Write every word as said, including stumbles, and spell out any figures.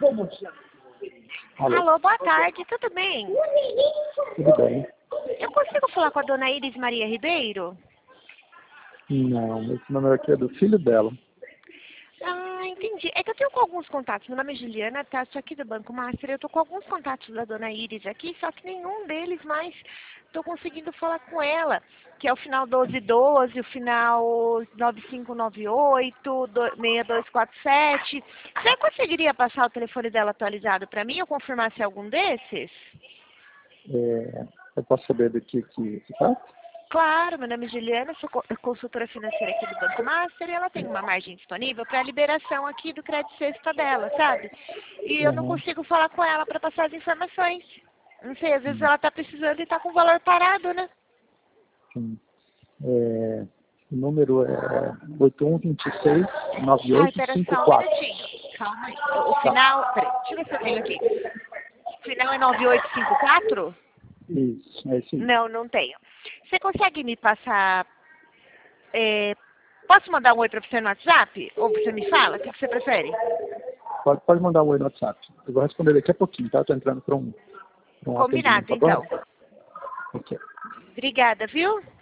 Alô? Alô, boa tarde, tudo bem? Tudo bem? Eu consigo falar com a dona Iris Maria Ribeiro? Não, esse número aqui é do filho dela. Ah, entendi. É que eu tenho com alguns contatos. Meu nome é Juliana, tá? Sou aqui do Banco Master. Eu tô com alguns contatos da dona Iris aqui, só que nenhum deles mais tô conseguindo falar com ela. Que é o final doze doze, o final nove cinco nove oito, seis dois quatro sete. Você conseguiria passar o telefone dela atualizado para mim ou confirmar se é algum desses? É, eu posso saber do que que se trata? Claro, meu nome é Juliana, sou co- consultora financeira aqui do Banco Master e ela tem uma margem disponível para a liberação aqui do crédito sexta dela, sabe? E eu não Uhum. consigo falar com ela para passar as informações. Não sei, às vezes Sim, ela está precisando e está com o valor parado, né? sim. É, o número é oito um dois seis nove Ai, oito pera cinco só um quatro. minutinho. Calma aí. O o Tá. final, peraí, deixa eu ver se eu tenho aqui. O final é nove oito cinco quatro? Isso, é isso aí. Não, não tenho. Você consegue me passar... é, posso mandar um oi para você no WhatsApp? Ou você me fala? O que que você prefere? Pode, pode mandar um oi no WhatsApp. Eu vou responder daqui a pouquinho, tá? Estou entrando para um, pra um atendimento Combinado, agora. então. Ok. Obrigada, viu?